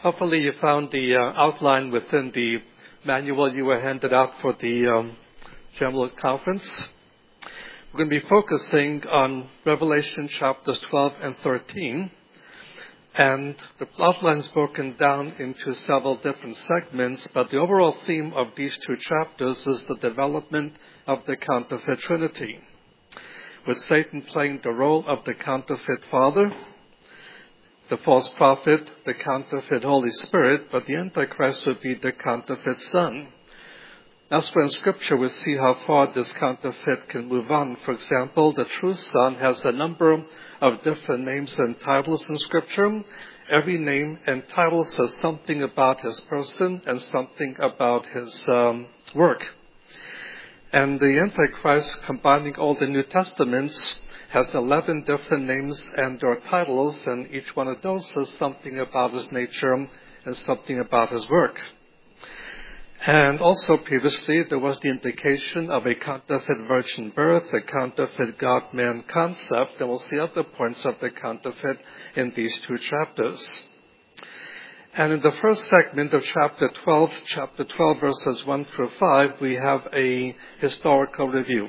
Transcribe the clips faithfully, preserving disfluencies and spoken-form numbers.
Hopefully you found the uh, outline within the manual you were handed out for the um, General Conference. We're going to be focusing on Revelation chapters twelve and thirteen. And the outline is broken down into several different segments, but the overall theme of these two chapters is the development of the counterfeit Trinity, with Satan playing the role of the counterfeit Father, the false prophet, the counterfeit Holy Spirit, but the Antichrist would be the counterfeit Son. Elsewhere in Scripture, we see how far this counterfeit can move on. For example, the true Son has a number of different names and titles in Scripture. Every name and title says something about his person and something about his um, work. And the Antichrist, combining all the New Testaments, has eleven different names and or titles, and each one of those says something about his nature and something about his work. And also previously, there was the indication of a counterfeit virgin birth, a counterfeit God-man concept, and we'll see other points of the counterfeit in these two chapters. And in the first segment of chapter twelve, chapter twelve, verses one through five, we have a historical review.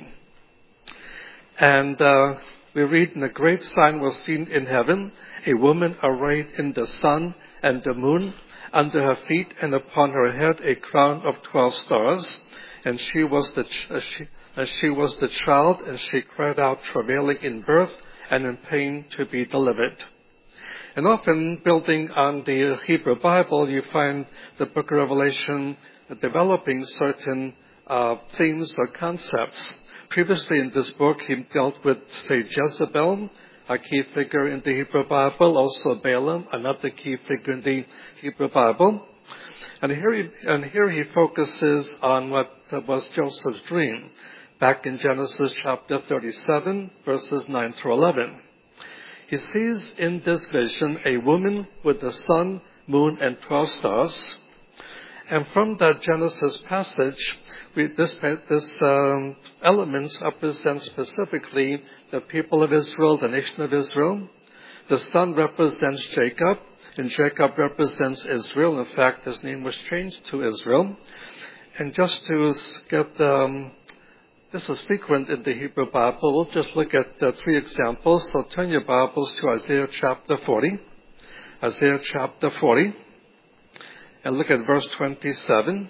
And uh, we read, "And a great sign was seen in heaven, a woman arrayed in the sun and the moon, under her feet and upon her head a crown of twelve stars. And she was the ch- uh, she, uh, she was the child, and she cried out, travailing in birth and in pain to be delivered." And often, building on the Hebrew Bible, you find the book of Revelation developing certain uh, themes or concepts. Previously in this book, he dealt with, say, Jezebel, a key figure in the Hebrew Bible, also Balaam, another key figure in the Hebrew Bible. And here he, and here he focuses on what was Joseph's dream, back in Genesis chapter thirty-seven, verses nine through eleven. He sees in this vision a woman with the sun, moon, and twelve stars. And from that Genesis passage, we, this, this um, elements represent specifically the people of Israel, the nation of Israel. The sun represents Jacob, and Jacob represents Israel. In fact, his name was changed to Israel. And just to get, um, this is frequent in the Hebrew Bible, we'll just look at uh, three examples. So turn your Bibles to Isaiah chapter forty. Isaiah chapter forty. And look at verse twenty-seven.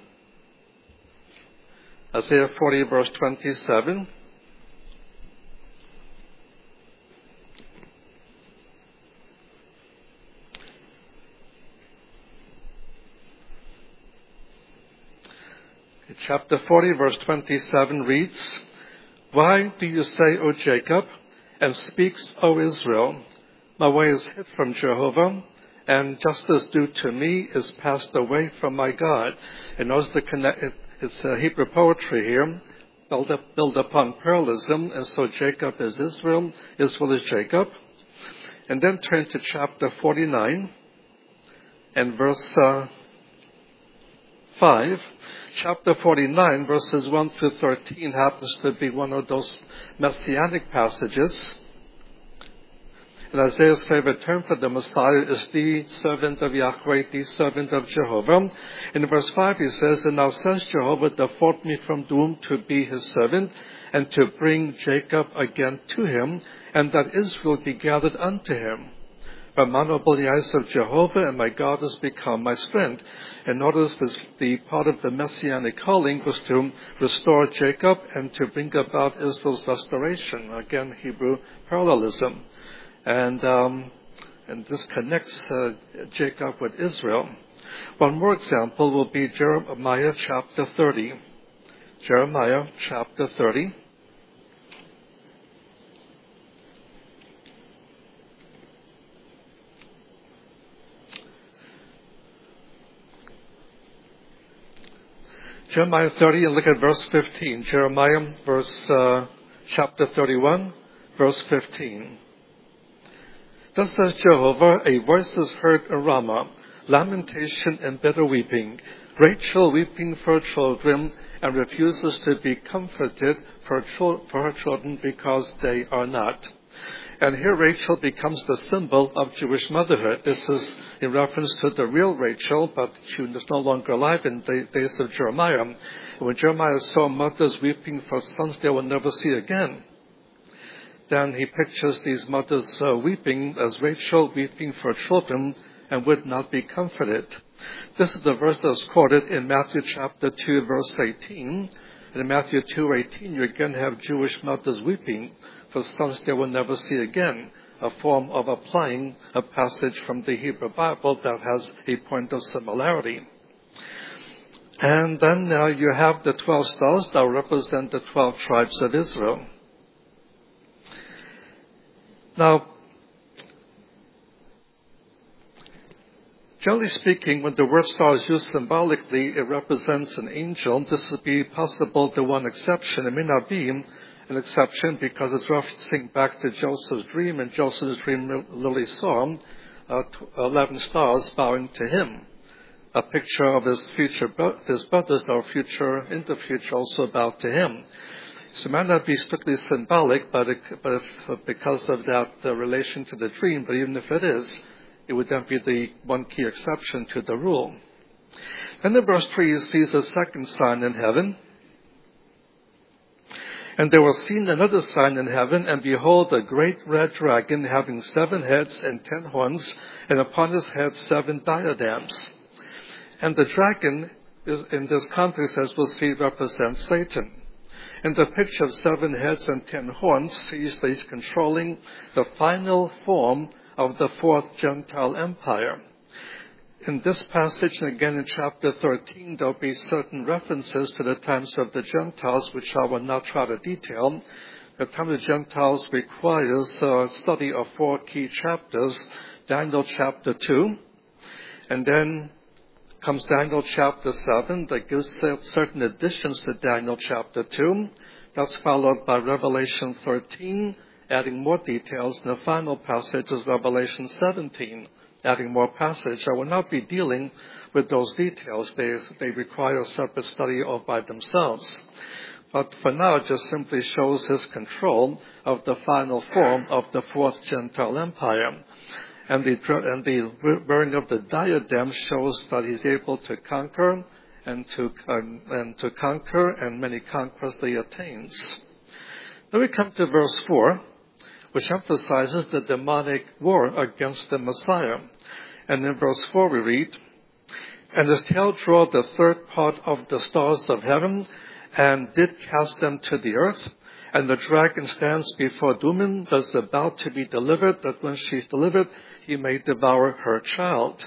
Isaiah forty, verse twenty-seven. Chapter forty, verse twenty-seven reads, "Why do you say, O Jacob, and speaks, O Israel, my way is hid from Jehovah, and justice due to me is passed away from my God." And notice the connect, it, it's uh, Hebrew poetry here, built up, built upon parallelism, and so Jacob is Israel, Israel is Jacob. And then turn to chapter forty-nine, and verse uh, five. Chapter forty-nine, verses one through thirteen, happens to be one of those messianic passages. And Isaiah's favorite term for the Messiah is the servant of Yahweh, the servant of Jehovah. In verse five he says, "And now says Jehovah, that formed me from the womb to be his servant, and to bring Jacob again to him, and that Israel be gathered unto him. I'm honorable in the eyes of Jehovah, and my God has become my strength." And notice this, the part of the messianic calling was to restore Jacob and to bring about Israel's restoration. Again, Hebrew parallelism. And um, and this connects uh, Jacob with Israel. One more example will be Jeremiah chapter thirty. Jeremiah chapter thirty. Jeremiah thirty, and look at verse fifteen. Jeremiah, verse uh, chapter thirty-one, verse fifteen. "Thus says Jehovah, a voice is heard in Ramah, lamentation and bitter weeping, Rachel weeping for her children, and refuses to be comforted for her children because they are not." And here Rachel becomes the symbol of Jewish motherhood. This is in reference to the real Rachel, but she is no longer alive in the days of Jeremiah. When Jeremiah saw mothers weeping for sons they will never see again, then he pictures these mothers uh, weeping as Rachel weeping for children and would not be comforted. This is the verse that's quoted in Matthew chapter two, verse eighteen. And in Matthew two eighteen, you again have Jewish mothers weeping for sons they will never see again, a form of applying a passage from the Hebrew Bible that has a point of similarity. And then uh, you have the twelve stars that represent the twelve tribes of Israel. Now, generally speaking, when the word star is used symbolically, it represents an angel. This would be possible the one exception. It may not be an exception because it's referencing back to Joseph's dream, and Joseph's dream literally saw uh, eleven stars bowing to him, a picture of his future, his brothers that are future, in the future also bow to him. So it might not be strictly symbolic, but, it, but if, because of that uh, relation to the dream, but even if it is, it would then be the one key exception to the rule. And in verse three, he sees a second sign in heaven. And there was seen another sign in heaven, and behold, a great red dragon having seven heads and ten horns, and upon his head seven diadems. And the dragon, is, in this context, as we'll see, represents Satan. And the picture of seven heads and ten horns sees that he's controlling the final form of the fourth Gentile empire. In this passage, and again in chapter thirteen, there will be certain references to the times of the Gentiles, which I will not try to detail. The time of the Gentiles requires a study of four key chapters, Daniel chapter two, and then comes Daniel chapter seven, that gives certain additions to Daniel chapter two. That's followed by Revelation thirteen, adding more details, and the final passage is Revelation seventeen, adding more passage. I will not be dealing with those details. They, they require a separate study all by themselves. But for now, it just simply shows his control of the final form of the fourth Gentile empire. And the, and the wearing of the diadem shows that he's able to conquer and to, um, and to conquer, and many conquests he attains. Then we come to verse four, which emphasizes the demonic war against the Messiah. And in verse four we read, "And his tail drew the third part of the stars of heaven, and did cast them to the earth. And the dragon stands before Duman, that is about to be delivered, that when she is delivered, he may devour her child."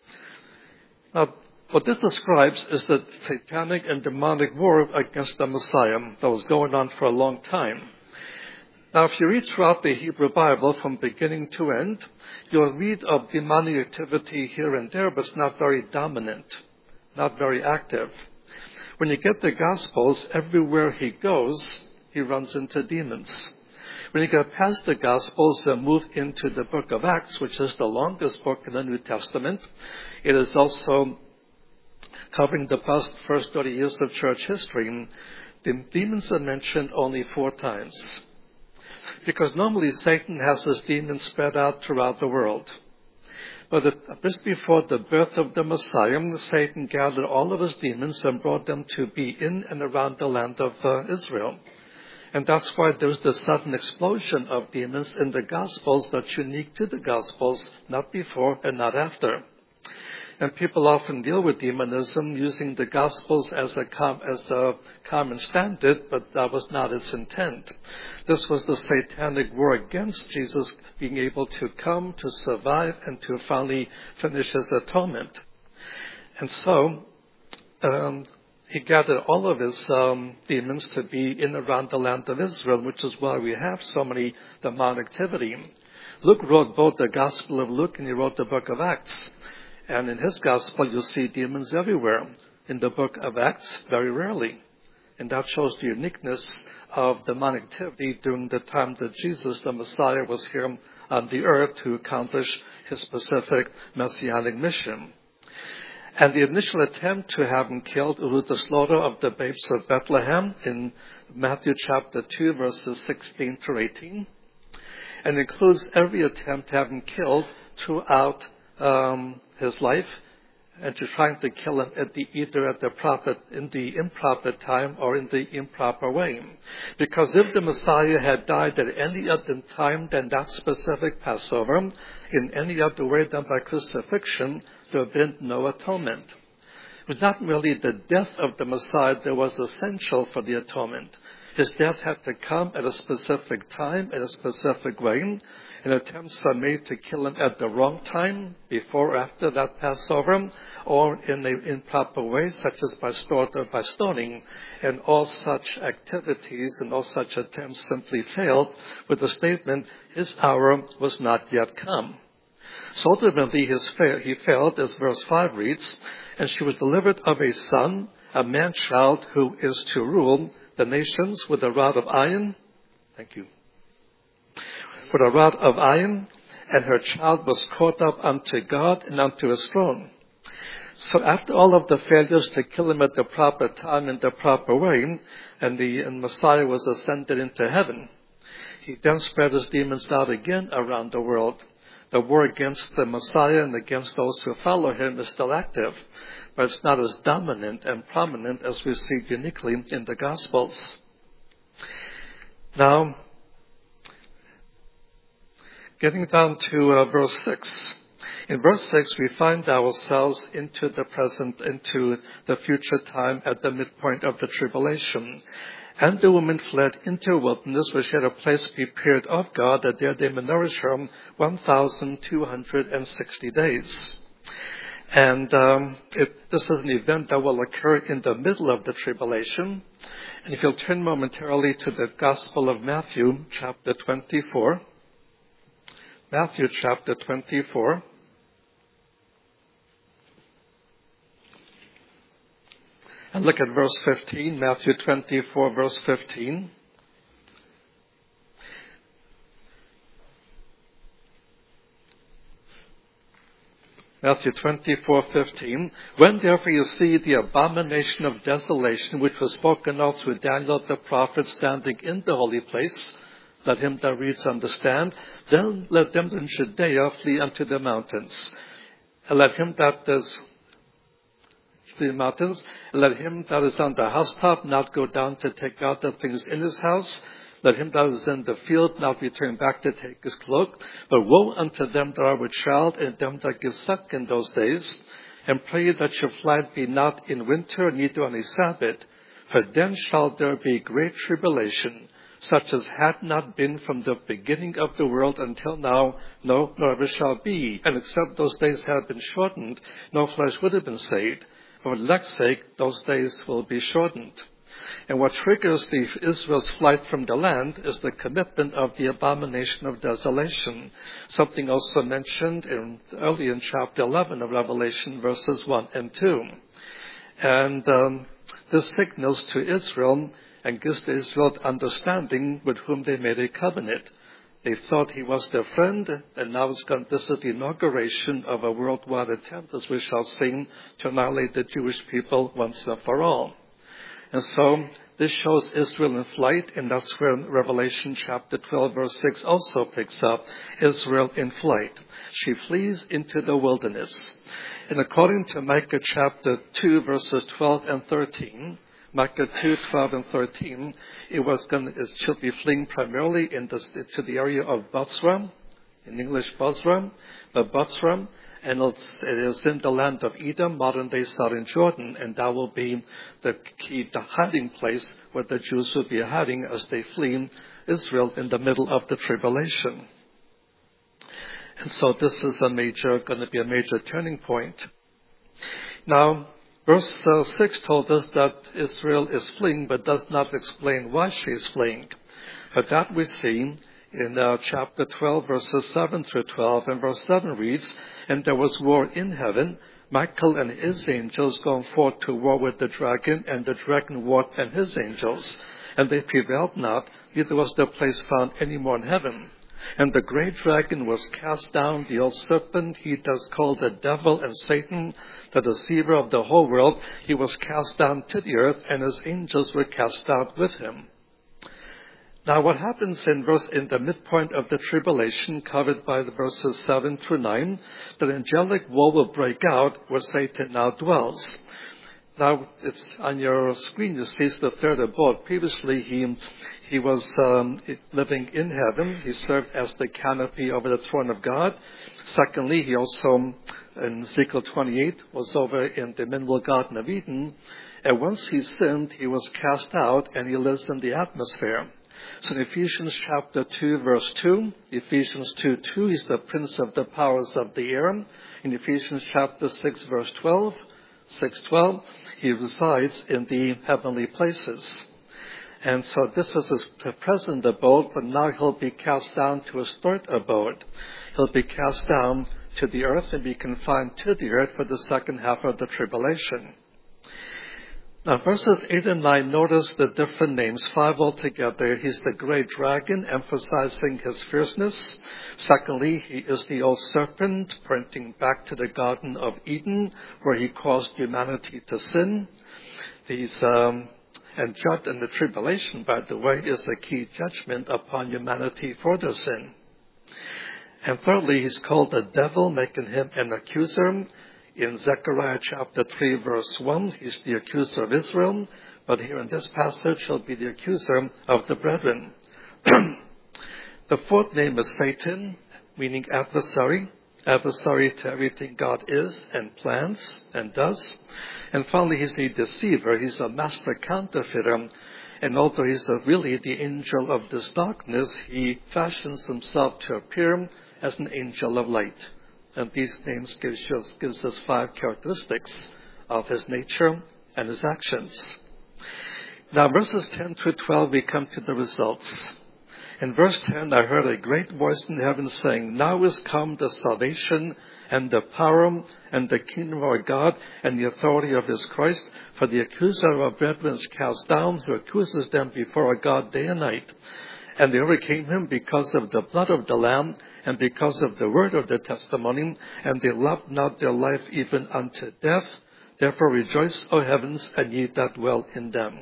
Now, what this describes is the satanic and demonic war against the Messiah that was going on for a long time. Now, if you read throughout the Hebrew Bible from beginning to end, you'll read of demonic activity here and there, but it's not very dominant, not very active. When you get the Gospels, everywhere he goes, he runs into demons. When you get past the Gospels and move into the book of Acts, which is the longest book in the New Testament, it is also covering the past first thirty years of church history. The demons are mentioned only four times. Because normally Satan has his demons spread out throughout the world. But just before the birth of the Messiah, Satan gathered all of his demons and brought them to be in and around the land of uh, Israel. And that's why there's the sudden explosion of demons in the Gospels that's unique to the Gospels, not before and not after. And people often deal with demonism using the Gospels as a, com- as a common standard, but that was not its intent. This was the satanic war against Jesus being able to come, to survive, and to finally finish his atonement. And so, um, he gathered all of his um, demons to be in and around the land of Israel, which is why we have so many demonic activity. Luke wrote both the Gospel of Luke and he wrote the book of Acts. And in his Gospel, you'll see demons everywhere. In the book of Acts, very rarely. And that shows the uniqueness of demonic activity during the time that Jesus, the Messiah, was here on the earth to accomplish his specific messianic mission. And the initial attempt to have him killed was the slaughter of the babes of Bethlehem in Matthew chapter two, verses sixteen to eighteen. and includes every attempt to have him killed throughout um, his life, and to trying to kill him at the, either at the proper, in the improper time or in the improper way. Because if the Messiah had died at any other time than that specific Passover, in any other way than by crucifixion, there would have been no atonement. It was not merely the death of the Messiah that was essential for the atonement. His death had to come at a specific time, in a specific way, and attempts are made to kill him at the wrong time, before or after that Passover, or in an improper way, such as by slaughter or by stoning. And all such activities and all such attempts simply failed with the statement, his hour was not yet come. So ultimately his fa- he failed, as verse five reads, and she was delivered of a son, a man-child who is to rule the nations with a rod of iron. Thank you. With a rod of iron, and her child was caught up unto God and unto his throne. So after all of the failures to kill him at the proper time in the proper way, and the and Messiah was ascended into heaven, he then spread his demons out again around the world. The war against the Messiah and against those who follow him is still active, but it's not as dominant and prominent as we see uniquely in the Gospels. Now, getting down to uh, verse six. In verse six, we find ourselves into the present, into the future time at the midpoint of the tribulation. And the woman fled into a wilderness where she had a place prepared of God, that there they may nourish her one thousand two hundred sixty days. And um, it, this is an event that will occur in the middle of the tribulation. And if you'll turn momentarily to the Gospel of Matthew, chapter twenty-four. Matthew chapter twenty-four. And look at verse fifteen, Matthew twenty-four, verse fifteen. Matthew twenty-four, fifteen. When therefore you see the abomination of desolation, which was spoken of through Daniel the prophet, standing in the holy place, let him that reads understand, then let them in Judea flee unto the mountains. And let him that is the mountains, and let him that is on the housetop not go down to take out the things in his house. Let him that is in the field not return back to take his cloak. But woe unto them that are with child, and them that give suck in those days. And pray that your flight be not in winter, neither on a Sabbath. For then shall there be great tribulation, such as had not been from the beginning of the world until now, no, nor ever shall be. And except those days had been shortened, no flesh would have been saved. For elect's sake, those days will be shortened. And what triggers the Israel's flight from the land is the commitment of the abomination of desolation, something also mentioned in, early in chapter eleven of Revelation, verses one and two. And um, this signals to Israel and gives to Israel understanding with whom they made a covenant. They thought he was their friend, and now it's going, this is the inauguration of a worldwide attempt, as we shall see, to annihilate the Jewish people once and for all. And so this shows Israel in flight, and that's where Revelation chapter twelve, verse six also picks up Israel in flight. She flees into the wilderness. And according to Micah chapter two, verses twelve and thirteen, Micah two, twelve and thirteen, it was going to, it should be fleeing primarily in the, to the area of Bozrah, in English Bozrah, but Bozrah, and it's, it is in the land of Edom, modern-day southern Jordan, and that will be the key, the hiding place where the Jews will be hiding as they flee Israel in the middle of the tribulation. And so this is a major, going to be a major turning point. Now, verse uh, six told us that Israel is fleeing, but does not explain why she is fleeing. But that we see in uh, chapter twelve, verses seven through twelve, and verse seven reads, and there was war in heaven, Michael and his angels going forth to war with the dragon, and the dragon warred and his angels. And they prevailed not, neither was their place found any more in heaven. And the great dragon was cast down, the old serpent, he does called the devil and Satan, the deceiver of the whole world. He was cast down to the earth, and his angels were cast out with him. Now, what happens in verse in the midpoint of the tribulation, covered by the verses seven through nine, that angelic war will break out where Satan now dwells. Now, it's on your screen. You see the third abode. Previously, he he was um, living in heaven. He served as the canopy over the throne of God. Secondly, he also, in Ezekiel twenty-eight, was over in the mineral Garden of Eden. And once he sinned, he was cast out, and he lives in the atmosphere. So in Ephesians chapter two, verse two, Ephesians two two, he's the prince of the powers of the air. In Ephesians chapter six, verse twelve, six twelve, he resides in the heavenly places. And so this is his present abode, but now he'll be cast down to his third abode. He'll be cast down to the earth and be confined to the earth for the second half of the tribulation. Now, verses eight and nine, notice the different names, five altogether. He's the great dragon, emphasizing his fierceness. Secondly, he is the old serpent, pointing back to the Garden of Eden, where he caused humanity to sin. He's, um, and judged in the tribulation, by the way, is a key judgment upon humanity for their sin. And thirdly, he's called the devil, making him an accuser. In Zechariah chapter three, verse one, he's the accuser of Israel, but here in this passage, he'll be the accuser of the brethren. The fourth name is Satan, meaning adversary, adversary to everything God is and plans and does. And finally, he's the deceiver. He's a master counterfeiter. And although he's really the angel of this darkness, he fashions himself to appear as an angel of light. And these names gives us, gives us five characteristics of his nature and his actions. Now, verses ten through twelve, we come to the results. In verse ten, I heard a great voice in heaven saying, "Now is come the salvation and the power and the kingdom of our God and the authority of his Christ. For the accuser of our brethren is cast down, who accuses them before our God day and night. And they overcame him because of the blood of the Lamb and because of the word of their testimony, and they loved not their life even unto death. Therefore rejoice, O heavens, and ye that dwell in them."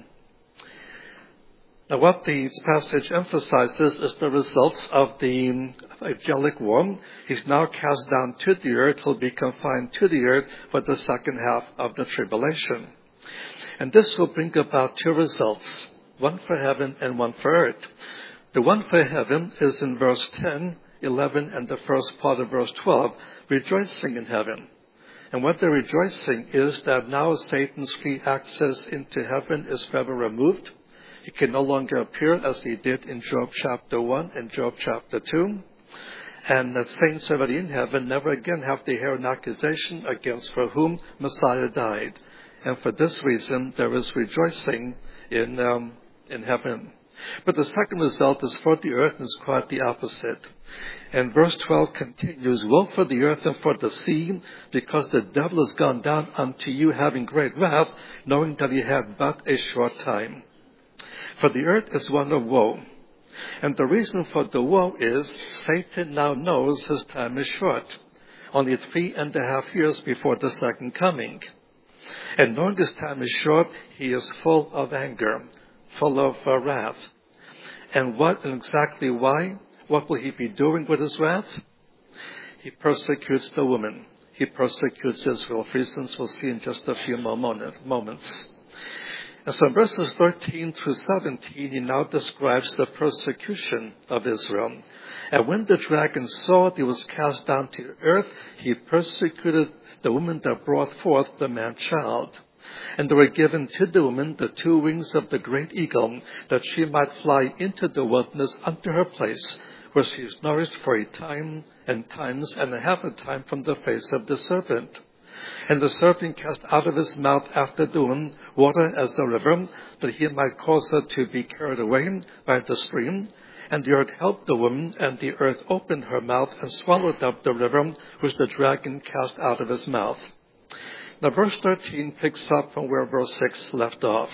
Now, what this passage emphasizes is the results of the angelic war. He's now cast down to the earth. He'll be confined to the earth for the second half of the tribulation. And this will bring about two results, one for heaven and one for earth. The one for heaven is in verse ten, eleven, and the first part of verse twelve, rejoicing in heaven. And what they're rejoicing is that now Satan's free access into heaven is forever removed. He can no longer appear as he did in Job chapter one and Job chapter two. And the saints already in heaven never again have to hear an accusation against for whom Messiah died. And for this reason, there is rejoicing in um, in heaven. But the second result is for the earth, and is quite the opposite. And verse twelve continues, "Woe for the earth and for the sea, because the devil is gone down unto you, having great wrath, knowing that he had but a short time." For the earth is one of woe. And the reason for the woe is Satan now knows his time is short, only three and a half years before the second coming. And knowing his time is short, he is full of anger, full of uh, wrath. And what and exactly why? What will he be doing with his wrath? He persecutes the woman. He persecutes Israel, for reasons we'll see in just a few more moments. And so in verses thirteen through seventeen, he now describes the persecution of Israel. And when the dragon saw that he was cast down to earth, he persecuted the woman that brought forth the man-child. And there were given to the woman the two wings of the great eagle, that she might fly into the wilderness unto her place, where she is nourished for a time and times and a half a time from the face of the serpent. And the serpent cast out of his mouth after the woman water as a river, that he might cause her to be carried away by the stream. And the earth helped the woman, and the earth opened her mouth and swallowed up the river which the dragon cast out of his mouth. Now, verse thirteen picks up from where verse six left off.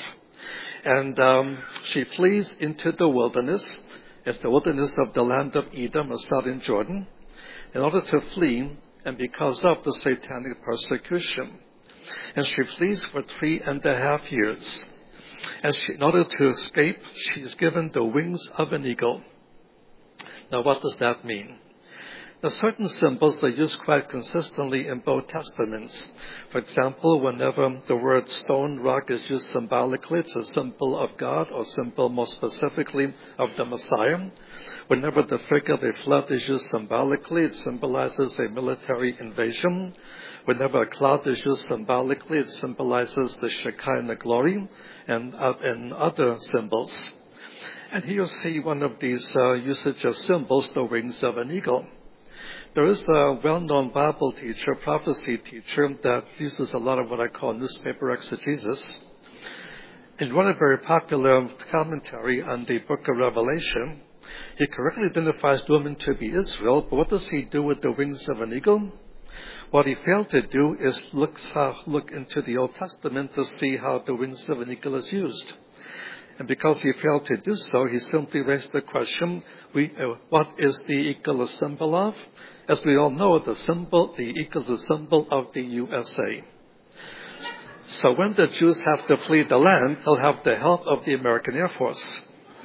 And um, she flees into the wilderness. It's the wilderness of the land of Edom, or southern Jordan, in order to flee, and because of the satanic persecution. And she flees for three and a half years. And she, in order to escape, she is given the wings of an eagle. Now, what does that mean? Now, certain symbols are used quite consistently in both testaments. For example, whenever the word stone, rock is used symbolically, it's a symbol of God, or symbol more specifically of the Messiah. Whenever the figure of a flood is used symbolically, it symbolizes a military invasion. Whenever a cloud is used symbolically, it symbolizes the Shekinah glory and, uh, and other symbols. And here you see one of these uh, usage of symbols, the wings of an eagle. There is a well-known Bible teacher, prophecy teacher, that uses a lot of what I call newspaper exegesis. He wrote a very popular commentary on the book of Revelation. He correctly identifies women to be Israel, but what does he do with the wings of an eagle? What he failed to do is look, uh, look into the Old Testament to see how the wings of an eagle is used. And because he failed to do so, he simply raised the question, we, uh, what is the eagle a symbol of? As we all know, the symbol, the eagle is a symbol of the U S A. So when the Jews have to flee the land, they'll have the help of the American Air Force.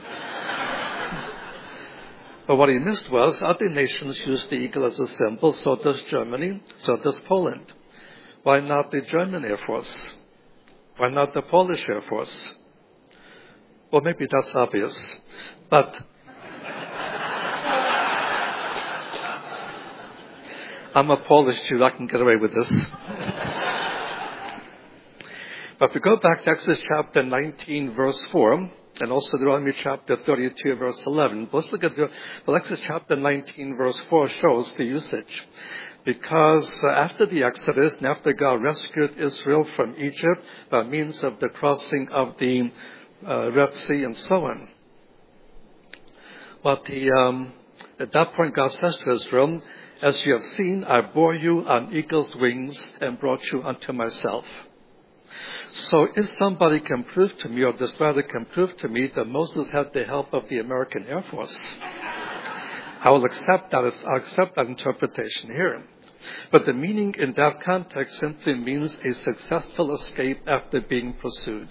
But what he missed was other nations use the eagle as a symbol, so does Germany, so does Poland. Why not the German Air Force? Why not the Polish Air Force? Well, maybe that's obvious, but I'm a Polish Jew, I can get away with this. But if we go back to Exodus chapter nineteen, verse four, and also Deuteronomy chapter thirty-two, verse eleven, let's look at the, well, Exodus chapter nineteen, verse four shows the usage. Because uh, after the Exodus, and after God rescued Israel from Egypt by means of the crossing of the Uh, Red Sea and so on. But the, um, at that point, God says to Israel, as you have seen, I bore you on eagle's wings and brought you unto myself. So if somebody can prove to me, or this writer can prove to me, that Moses had the help of the American Air Force, I will accept that, I'll accept that interpretation here. But the meaning in that context simply means a successful escape after being pursued.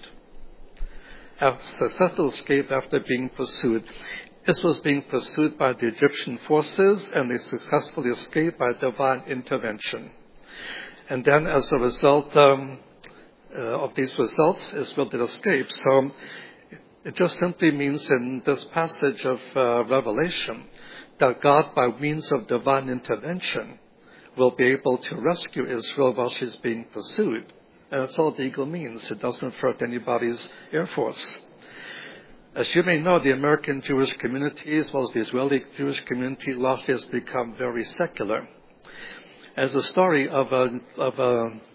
A successful escape after being pursued. This was being pursued by the Egyptian forces, and they successfully escaped by divine intervention. And then as a result um, uh, of these results, Israel did escape. So it just simply means in this passage of uh, Revelation that God, by means of divine intervention, will be able to rescue Israel while she's being pursued. And that's all the eagle means. It doesn't refer to anybody's Air Force. As you may know, the American Jewish community, as well as the Israeli Jewish community, largely has become very secular. As a story of a of a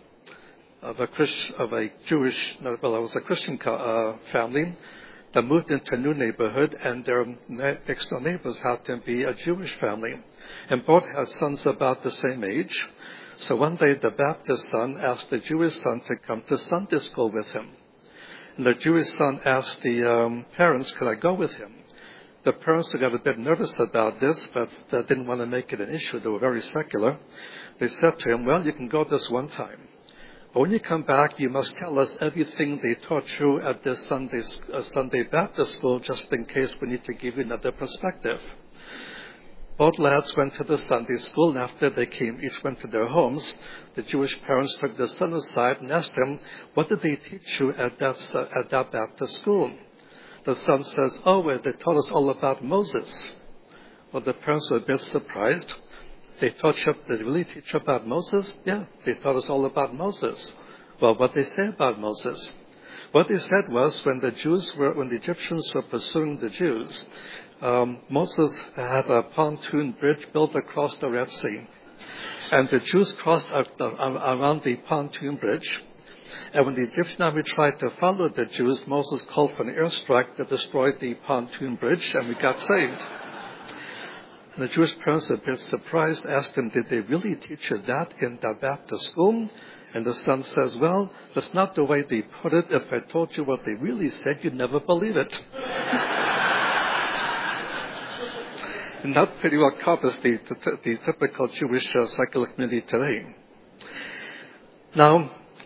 of a Christ, of a Jewish, well, it was a Christian uh, family that moved into a new neighborhood, and their next door neighbors happened to be a Jewish family, and both had sons about the same age. So one day the Baptist son asked the Jewish son to come to Sunday school with him. And the Jewish son asked the um, parents, could I go with him? The parents got a bit nervous about this, but uh, didn't want to make it an issue. They were very secular. They said to him, well, you can go this one time. But when you come back, you must tell us everything they taught you at this Sunday, uh, Sunday Baptist school, just in case we need to give you another perspective. Both lads went to the Sunday school, and after they came, each went to their homes. The Jewish parents took the son aside and asked him, what did they teach you at that, uh, at that Baptist school? The son says, oh, well, they taught us all about Moses. Well, the parents were a bit surprised. They taught you, did they really teach you about Moses? Yeah, they taught us all about Moses. Well, what did they say about Moses? What they said was, when the Jews were, when the Egyptians were pursuing the Jews, Um, Moses had a pontoon bridge built across the Red Sea. And the Jews crossed around the pontoon bridge. And when the Egyptian army tried to follow the Jews, Moses called for an airstrike that destroyed the pontoon bridge, and we got saved. And the Jewish parents, a bit surprised, asked him, did they really teach you that in the Baptist school? And the son says, well, that's not the way they put it. If I told you what they really said, you'd never believe it. And that pretty well covers the, the, the typical Jewish uh, secular community today. Now,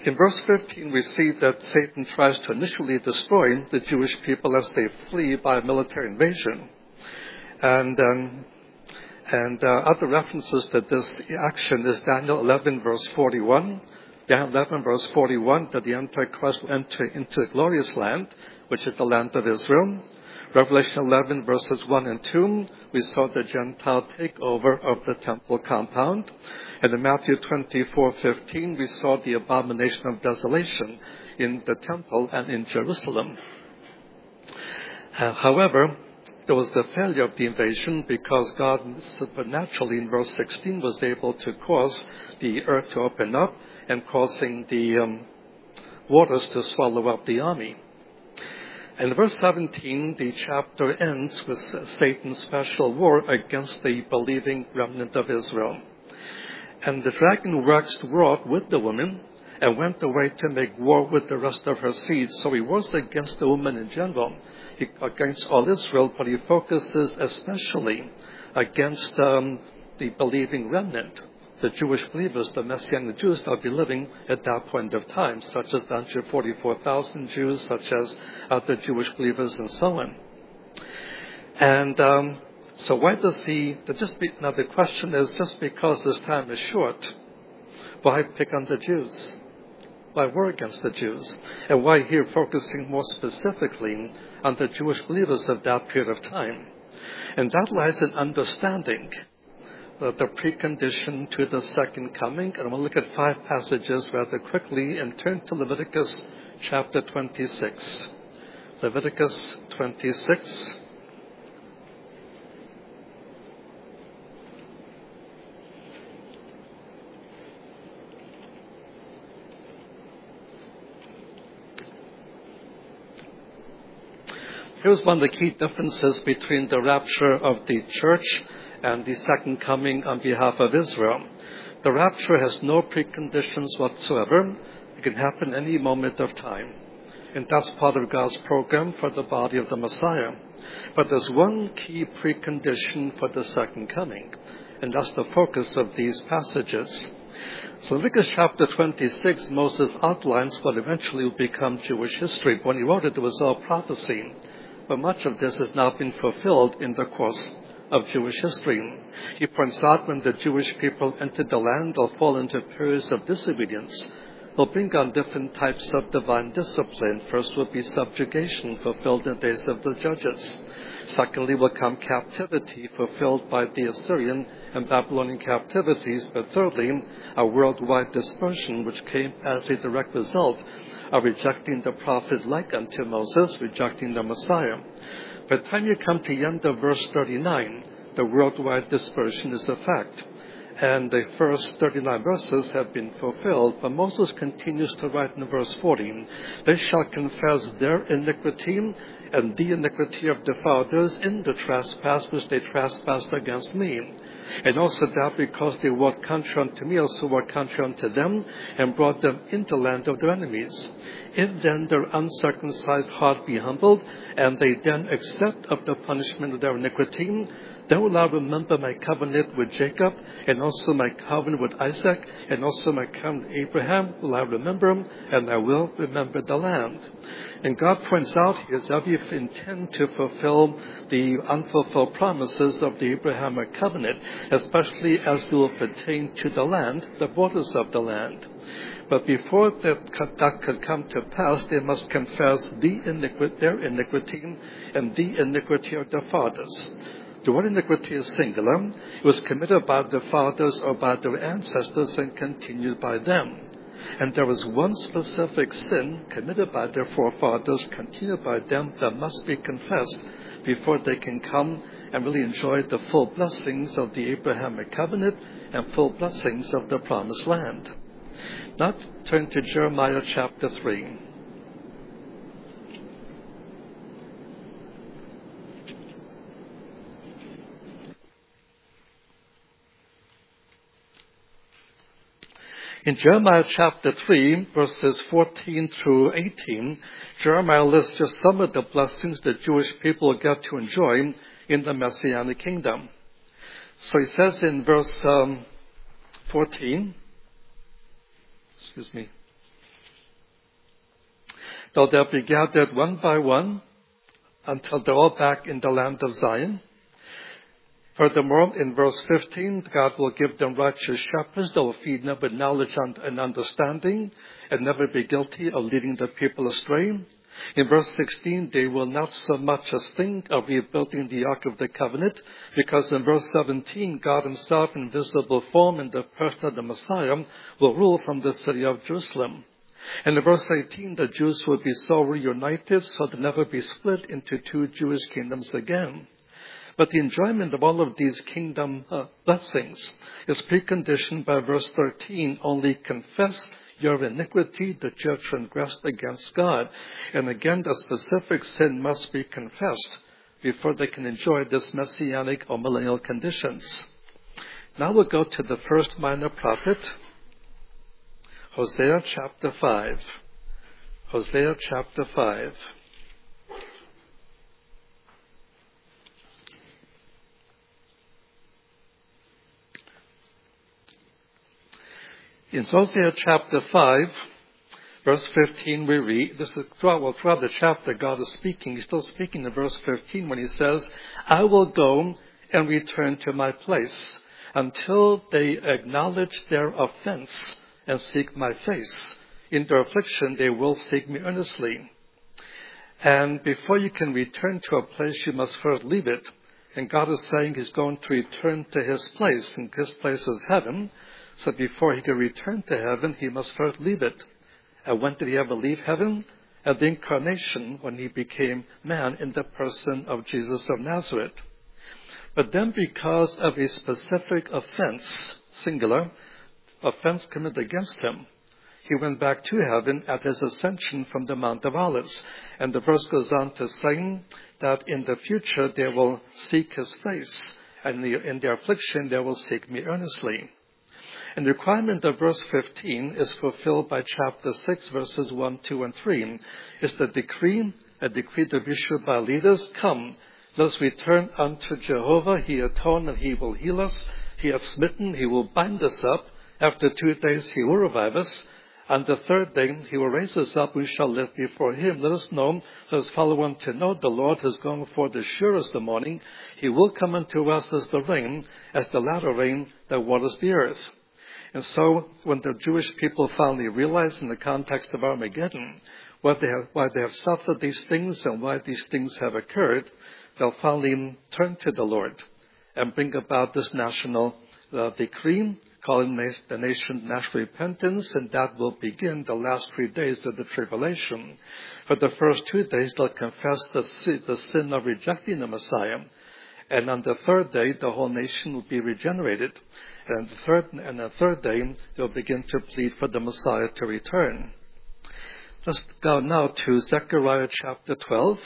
In verse fifteen, we see that Satan tries to initially destroy the Jewish people as they flee by military invasion. And, um, and uh, other references to this action is Daniel eleven, verse forty-one. Daniel eleven, verse forty-one, that the Antichrist will enter into the glorious land, which is the land of Israel. Revelation eleven, verses one and two, we saw the Gentile takeover of the temple compound. And in Matthew twenty-four fifteen, we saw the abomination of desolation in the temple and in Jerusalem. Uh, however, there was the failure of the invasion because God supernaturally, in verse sixteen, was able to cause the earth to open up and causing the um, waters to swallow up the army. In verse seventeen, the chapter ends with Satan's special war against the believing remnant of Israel. And the dragon waxed wroth with the woman and went away to make war with the rest of her seed. So he wars against the woman in general, he, against all Israel, but he focuses especially against um, the believing remnant, the Jewish believers, the Messianic Jews that will be living at that point of time, such as the one hundred forty-four thousand Jews, such as other Jewish believers, and so on. And um, so why does he, just be, now the question is, just because this time is short, why pick on the Jews? Why war against the Jews? And why here focusing more specifically on the Jewish believers of that period of time? And that lies in understanding the precondition to the second coming. And we'll look at five passages rather quickly and turn to Leviticus chapter twenty-six. Leviticus twenty-six. Here's one of the key differences between the rapture of the church and the second coming on behalf of Israel. The rapture has no preconditions whatsoever. It can happen any moment of time. And that's part of God's program for the body of the Messiah. But there's one key precondition for the second coming, and that's the focus of these passages. So Leviticus chapter twenty-six, Moses outlines what eventually will become Jewish history. When he wrote it, it was all prophecy. But much of this has now been fulfilled in the course of Jewish history. He points out when the Jewish people entered the land, they'll fall into periods of disobedience. They'll bring on different types of divine discipline. First will be subjugation, fulfilled in the days of the judges. Secondly will come captivity, fulfilled by the Assyrian and Babylonian captivities. But thirdly, a worldwide dispersion, which came as a direct result of rejecting the prophet like unto Moses, rejecting the Messiah. By the time you come to the end of verse thirty-nine, the worldwide dispersion is a fact. And the first thirty-nine verses have been fulfilled, but Moses continues to write in verse fourteen, they shall confess their iniquity and the iniquity of the fathers in the trespass which they trespassed against me. And also that because they walked contrary unto me, also walked contrary unto them, and brought them into the land of their enemies. If then their uncircumcised heart be humbled, and they then accept of the punishment of their iniquity, then will I remember my covenant with Jacob, and also my covenant with Isaac, and also my covenant with Abraham will I remember, and I will remember the land. And God points out here that if you intend to fulfill the unfulfilled promises of the Abrahamic covenant, especially as they will pertain to the land, the borders of the land. But before that, that could come to pass, they must confess the iniquity, their iniquity and the iniquity of their fathers. The word iniquity is singular. It was committed by their fathers or by their ancestors and continued by them. And there was one specific sin committed by their forefathers, continued by them, that must be confessed before they can come and really enjoy the full blessings of the Abrahamic covenant and full blessings of the promised land. Now turn to Jeremiah chapter three. In Jeremiah chapter three, verses fourteen through eighteen, Jeremiah lists just some of the blessings the Jewish people get to enjoy in the Messianic kingdom. So he says in verse um, fourteen, excuse me, Though they'll be gathered one by one until they're all back in the land of Zion. Furthermore, in verse fifteen, God will give them righteous shepherds that will feed them with knowledge and understanding and never be guilty of leading the people astray. In verse sixteen, they will not so much as think of rebuilding the Ark of the Covenant, because in verse seventeen, God himself in visible form in the person of the Messiah will rule from the city of Jerusalem. And in verse eighteen, the Jews will be so reunited so they'll never be split into two Jewish kingdoms again. But the enjoyment of all of these kingdom uh, blessings is preconditioned by verse thirteen, only confess your iniquity that you have transgressed against God. And again, the specific sin must be confessed before they can enjoy this messianic or millennial conditions. Now we'll go to the first minor prophet, Hosea chapter five. Hosea chapter five. In Hosea chapter five, verse fifteen, we read, this is throughout, well, throughout the chapter, God is speaking. He's still speaking in verse fifteen when he says, I will go and return to my place until they acknowledge their offense and seek my face. In their affliction, they will seek me earnestly. And before you can return to a place, you must first leave it. And God is saying he's going to return to his place, and his place is heaven. So before he can return to heaven, he must first leave it. And when did he ever leave heaven? At the incarnation, when he became man in the person of Jesus of Nazareth. But then because of a specific offense, singular, offense committed against him, he went back to heaven at his ascension from the Mount of Olives. And the verse goes on to say that in the future they will seek his face, and in their affliction they will seek me earnestly. And the requirement of verse fifteen is fulfilled by chapter six, verses one, two, and three. It's the decree, a decree to be issued by leaders. Come, let us return unto Jehovah. He atoned and he will heal us. He hath smitten, he will bind us up. After two days he will revive us. On the third day he will raise us up. We shall live before him. Let us know, let us follow on to know the Lord has gone forth as sure as the morning. He will come unto us as the rain, as the latter rain that waters the earth. And so when the Jewish people finally realize in the context of Armageddon what they have, why they have suffered these things and why these things have occurred, they'll finally turn to the Lord and bring about this national uh, decree, calling the nation national repentance, and that will begin the last three days of the tribulation. For the first two days, they'll confess the, the sin of rejecting the Messiah. And on the third day, the whole nation will be regenerated. And the third, and the third day, they'll begin to plead for the Messiah to return. Let's go now to Zechariah chapter twelve.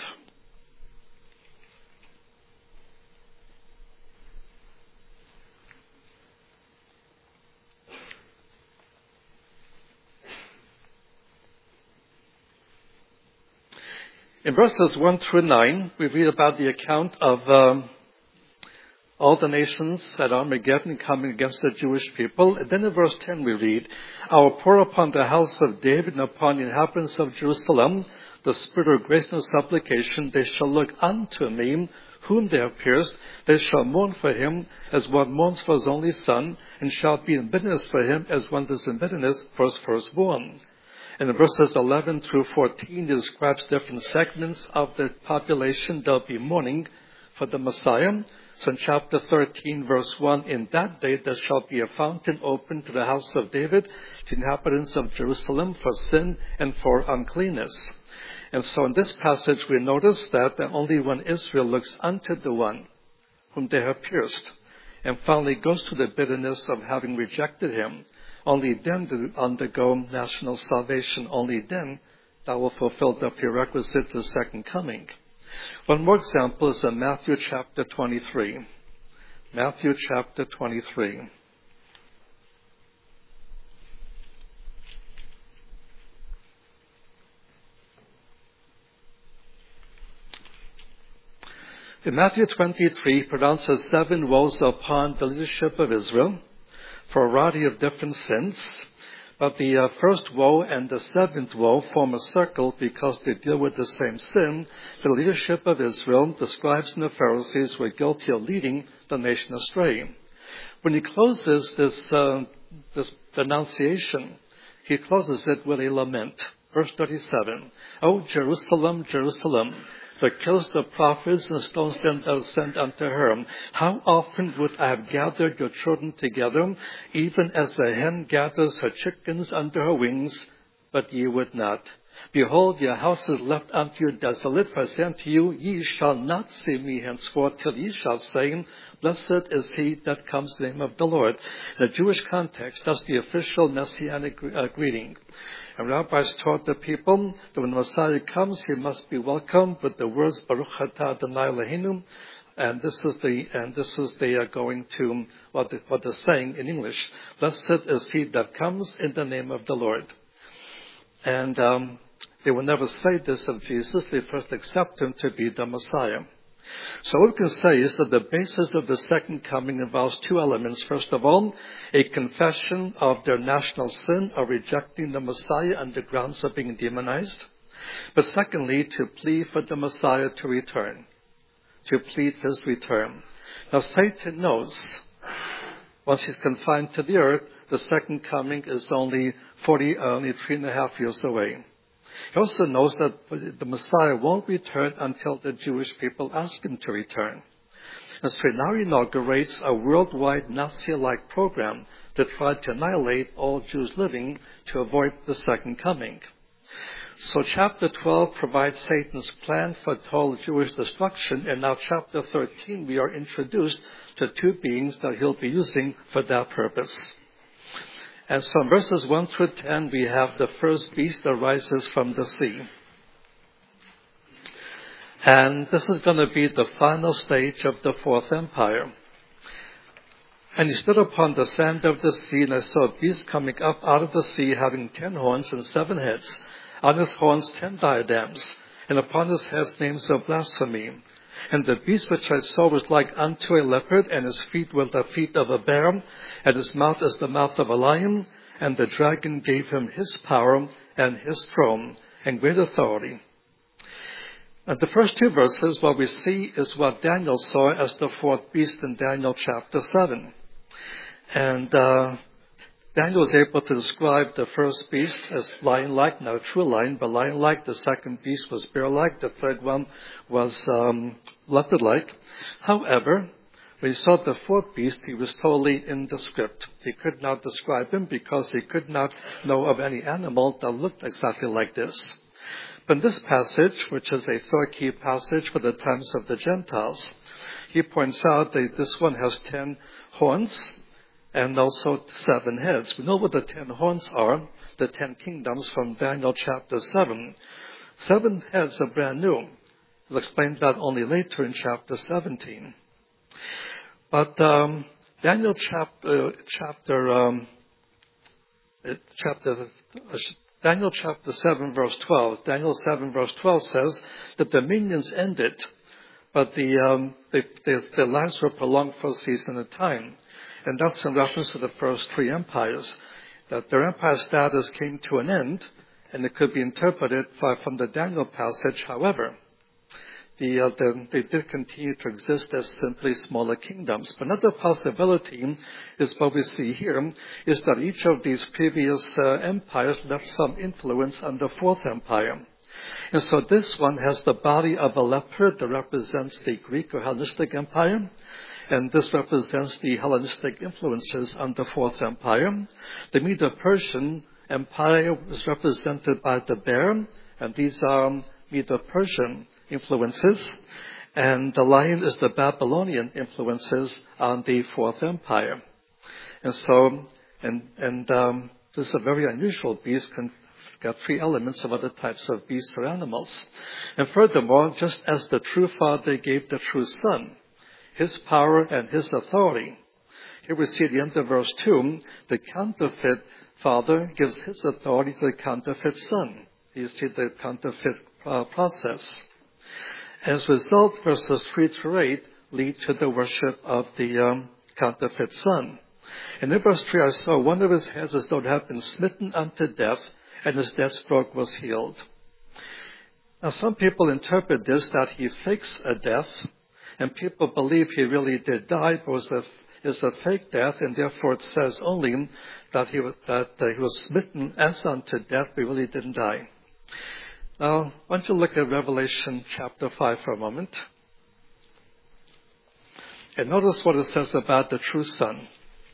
In verses one through nine, we read about the account of um, all the nations at Armageddon coming against the Jewish people. And then in verse ten we read, I will pour upon the house of David and upon the inhabitants of Jerusalem the spirit of grace and supplication. They shall look unto me, whom they have pierced. They shall mourn for him as one mourns for his only son, and shall be in bitterness for him as one is in bitterness for his firstborn. And in verses eleven through fourteen, it describes different segments of the population. They'll be mourning for the Messiah. So in chapter thirteen, verse one, in that day there shall be a fountain opened to the house of David, to the inhabitants of Jerusalem, for sin and for uncleanness. And so in this passage we notice that only when Israel looks unto the one whom they have pierced, and finally goes to the bitterness of having rejected him, only then do undergo national salvation. Only then that will fulfill the prerequisite to the second coming. One more example is in Matthew chapter twenty-three. Matthew chapter twenty-three. In Matthew twenty-three, he pronounces seven woes upon the leadership of Israel for a variety of different sins. But the uh, first woe and the seventh woe form a circle because they deal with the same sin. The leadership of Israel, the scribes and the Pharisees, were guilty of leading the nation astray. When he closes this, uh, this denunciation, he closes it with a lament. Verse thirty-seven, O Jerusalem, Jerusalem, that kills the prophets and stones them that are sent unto her. How often would I have gathered your children together, even as a hen gathers her chickens under her wings, but ye would not. Behold, your house is left unto you desolate, for I say unto you, ye shall not see me henceforth, till ye shall say, Blessed is he that comes in the name of the Lord. In the Jewish context, that's the official messianic uh, greeting. And rabbis taught the people that when the Messiah comes, he must be welcomed with the words Baruch atah Adonai Eloheinu, and this is the and this is they are going to what, the, what they're saying in English. Blessed is he that comes in the name of the Lord. And um, they will never say this of Jesus. They first accept him to be the Messiah. So what we can say is that the basis of the second coming involves two elements. First of all, a confession of their national sin of rejecting the Messiah on the grounds of being demonized. But secondly, to plead for the Messiah to return, to plead his return. Now Satan knows, once he's confined to the earth, the second coming is only forty, only three and a half years away. He also knows that the Messiah won't return until the Jewish people ask him to return. And so he now inaugurates a worldwide Nazi-like program to try to annihilate all Jews living to avoid the second coming. So chapter twelve provides Satan's plan for total Jewish destruction, and now chapter thirteen we are introduced to two beings that he'll be using for that purpose. And so in verses one through ten, we have the first beast that rises from the sea. And this is going to be the final stage of the fourth empire. And he stood upon the sand of the sea, and I saw a beast coming up out of the sea, having ten horns and seven heads. On his horns ten diadems, and upon his heads names of blasphemy. And the beast which I saw was like unto a leopard, and his feet were the feet of a bear, and his mouth as the mouth of a lion. And the dragon gave him his power and his throne and great authority. And the first two verses, what we see is what Daniel saw as the fourth beast in Daniel chapter seven. And uh, Daniel was able to describe the first beast as lion-like, not a true lion, but lion-like. The second beast was bear-like. The third one was um, leopard-like. However, when he saw the fourth beast, he was totally indescript. He could not describe him because he could not know of any animal that looked exactly like this. But in this passage, which is a third key passage for the times of the Gentiles, he points out that this one has ten horns and also seven heads. We know what the ten horns are, the ten kingdoms from Daniel chapter seven. Seven heads are brand new. We'll explain that only later in chapter seventeen. But um, Daniel chapter, chapter, um, chapter, uh, Daniel chapter seven verse twelve. Daniel seven verse twelve says that the dominions ended, but the um, the, the, the lives were prolonged for a season of time. And that's in reference to the first three empires, that their empire status came to an end, and it could be interpreted from the Daniel passage. However, the, uh, the, they did continue to exist as simply smaller kingdoms. But another possibility is what we see here, is that each of these previous uh, empires left some influence on the fourth empire. And so this one has the body of a leopard that represents the Greek or Hellenistic Empire. And this represents the Hellenistic influences on the Fourth Empire. The Medo-Persian Empire is represented by the bear, and these are Medo-Persian influences. And the lion is the Babylonian influences on the Fourth Empire. And so, and, and um, this is a very unusual beast, can got three elements of other types of beasts or animals. And furthermore, just as the true Father gave the true Son his power and his authority, here we see at the end of verse two, the counterfeit father gives his authority to the counterfeit son. You see the counterfeit uh, process. As a result, verses three through eight lead to the worship of the um, counterfeit son. And in verse three, I saw one of his heads as though it had been smitten unto death, and his death stroke was healed. Now, some people interpret this that he fakes a death, and people believe he really did die, but was a, is a fake death, and therefore it says only that he was, that uh, he was smitten as unto death, but he really didn't die. Now, why don't you look at Revelation chapter five for a moment, and notice what it says about the true Son.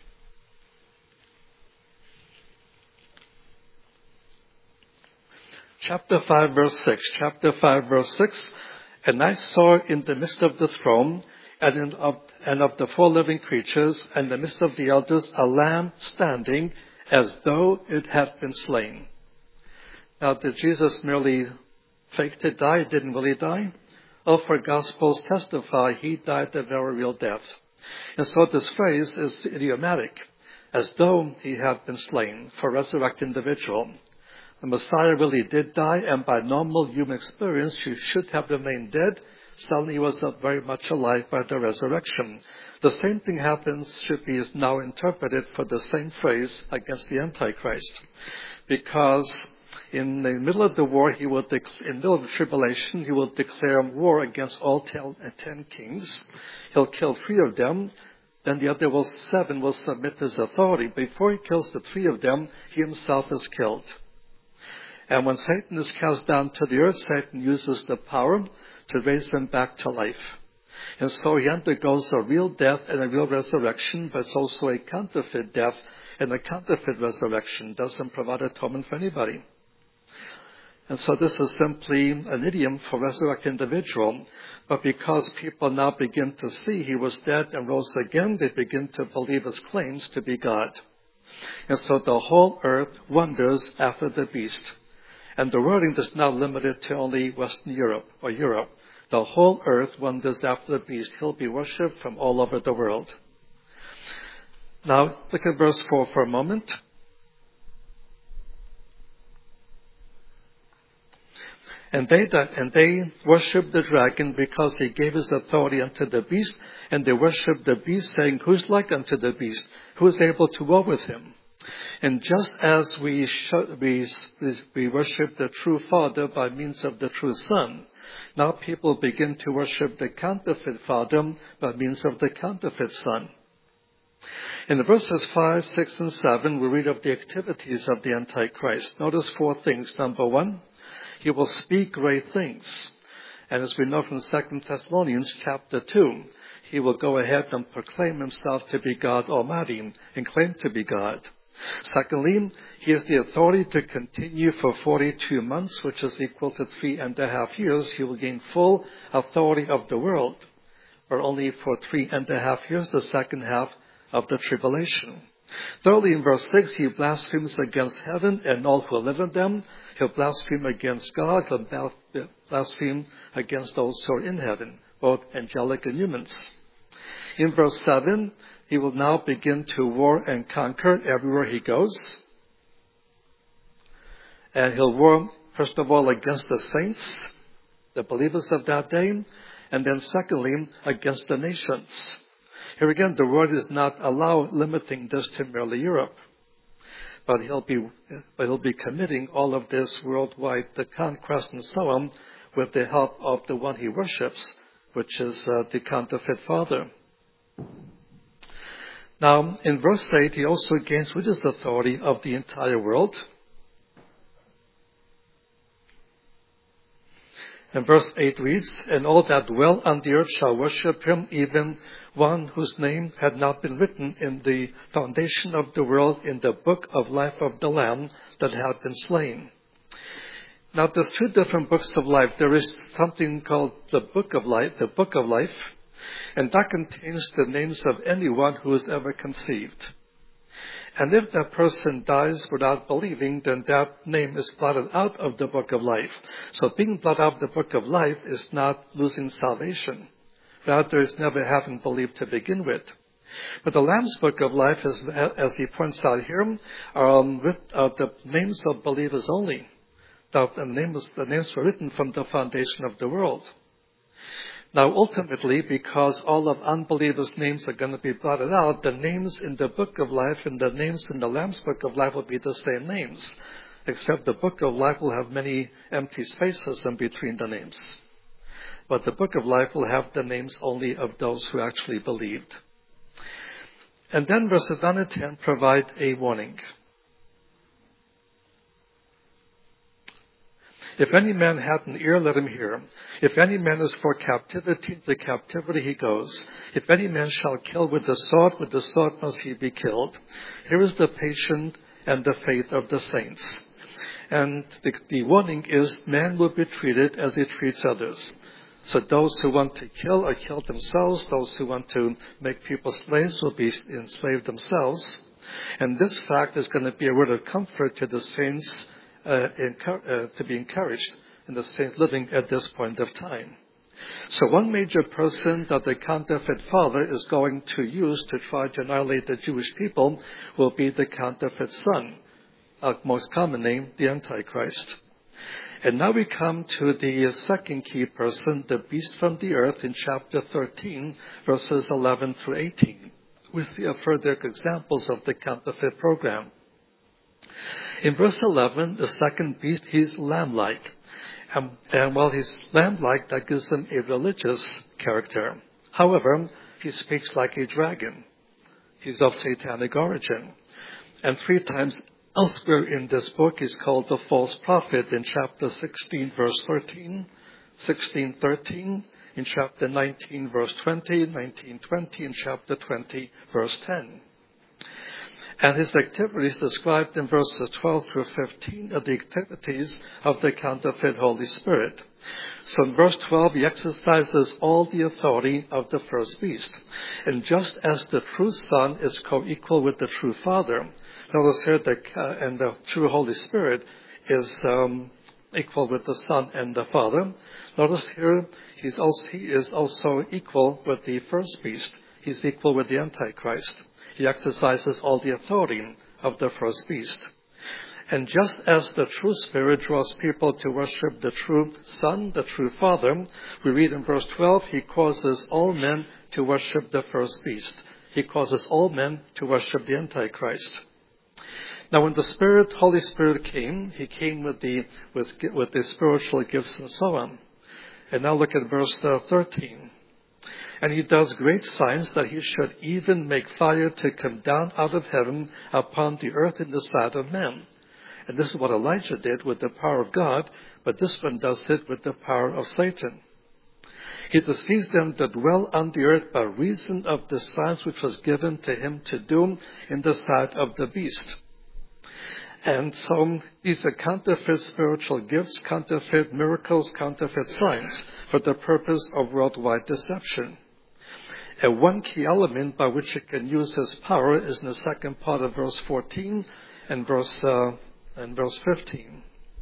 Chapter five, verse six. Chapter five, verse six. And I saw in the midst of the throne and, in, of, and of the four living creatures and in the midst of the elders a lamb standing as though it had been slain. Now, did Jesus merely fake to die? Didn't really die? Oh, for Gospels testify he died a very real death. And so this phrase is idiomatic, as though he had been slain, for resurrect individual. The Messiah really did die, and by normal human experience, he should have remained dead. Suddenly he was very much alive by the resurrection. The same thing happens, should be now interpreted for the same phrase against the Antichrist. Because in the middle of the war, he will dec- in the middle of the tribulation, he will declare war against all ten, ten kings. He'll kill three of them. Then the other will, seven will submit to his authority. Before he kills the three of them, he himself is killed. And when Satan is cast down to the earth, Satan uses the power to raise him back to life. And so he undergoes a real death and a real resurrection, but it's also a counterfeit death and a counterfeit resurrection. Doesn't provide atonement for anybody. And so this is simply an idiom for resurrect individual. But because people now begin to see he was dead and rose again, they begin to believe his claims to be God. And so the whole earth wonders after the beast. And the wording is not limited to only Western Europe or Europe. The whole earth wonders after the beast. He'll be worshipped from all over the world. Now, look at verse four for a moment. And they that, and they worshipped the dragon because he gave his authority unto the beast, and they worshipped the beast, saying, who's like unto the beast? Who is able to war with him? And just as we, sh- we, we worship the true Father by means of the true Son, now people begin to worship the counterfeit Father by means of the counterfeit Son. In verses five, six, and seven, we read of the activities of the Antichrist. Notice four things. Number one, he will speak great things. And as we know from Second Thessalonians chapter two, he will go ahead and proclaim himself to be God Almighty and claim to be God. Secondly, he has the authority to continue for forty-two months, which is equal to three and a half years. He will gain full authority of the world, or only for three and a half years, the second half of the tribulation. Thirdly, in verse six, he blasphemes against heaven and all who live in them. He'll blaspheme against God. He'll blaspheme against those who are in heaven, both angelic and humans. In verse seven, he will now begin to war and conquer everywhere he goes. And he'll war, first of all, against the saints, the believers of that day, and then secondly, against the nations. Here again, the word is not allow limiting this to merely Europe. But he'll be, but he'll be committing all of this worldwide, the conquest and so on, with the help of the one he worships, which is uh, the counterfeit father. Now, in verse eight, he also gains with his authority of the entire world. And verse eight reads, and all that dwell on the earth shall worship him, even one whose name had not been written in the foundation of the world in the book of life of the Lamb that had been slain. Now, there's two different books of life. There is something called the book of life, the book of life, and that contains the names of anyone who is ever conceived. And if that person dies without believing, then that name is blotted out of the book of life. So being blotted out of the book of life is not losing salvation. Rather, it's never having believed to begin with. But the Lamb's book of life, is, as he points out here, are um, with, uh, the names of believers only. The, the, names, the names were written from the foundation of the world. Now, ultimately, because all of unbelievers' names are going to be blotted out, the names in the book of life and the names in the Lamb's book of life will be the same names, except the book of life will have many empty spaces in between the names. But the book of life will have the names only of those who actually believed. And then verses nine and ten provide a warning. If any man hath an ear, let him hear. If any man is for captivity, into captivity he goes. If any man shall kill with the sword, with the sword must he be killed. Here is the patience and the faith of the saints. And the, the warning is, man will be treated as he treats others. So those who want to kill are killed themselves. Those who want to make people slaves will be enslaved themselves. And this fact is going to be a word of comfort to the saints, uh, uh, to be encouraged in the saints living at this point of time. So one major person that the counterfeit father is going to use to try to annihilate the Jewish people will be the counterfeit son, uh, most common name, the Antichrist. And now we come to the second key person, the beast from the earth, in chapter thirteen, verses eleven through eighteen. We see further examples of the counterfeit program. In verse eleven, the second beast, he's lamb-like. And, and while he's lamb-like, that gives him a religious character. However, he speaks like a dragon. He's of satanic origin. And three times elsewhere in this book, he's called the false prophet in chapter sixteen, verse thirteen, sixteen thirteen, in chapter nineteen, verse twenty, nineteen twenty, in chapter twenty, verse ten. And his activities described in verses twelve through fifteen are the activities of the counterfeit Holy Spirit. So in verse twelve, he exercises all the authority of the first beast. And just as the true Son is co-equal with the true Father, notice here that uh, and the true Holy Spirit is um, equal with the Son and the Father. Notice here he's also, he is also equal with the first beast. He's equal with the Antichrist. He exercises all the authority of the first beast. And just as the true Spirit draws people to worship the true Son, the true Father, we read in verse twelve, he causes all men to worship the first beast. He causes all men to worship the Antichrist. Now, when the Spirit, Holy Spirit came, he came with the with, with the spiritual gifts and so on. And now look at verse uh, thirteen. And he does great signs that he should even make fire to come down out of heaven upon the earth in the sight of men. And this is what Elijah did with the power of God, but this one does it with the power of Satan. He deceives them that dwell on the earth by reason of the signs which was given to him to do in the sight of the beast. And so these are counterfeit spiritual gifts, counterfeit miracles, counterfeit signs for the purpose of worldwide deception. And one key element by which he can use his power is in the second part of verse fourteen and verse, uh, and verse fifteen.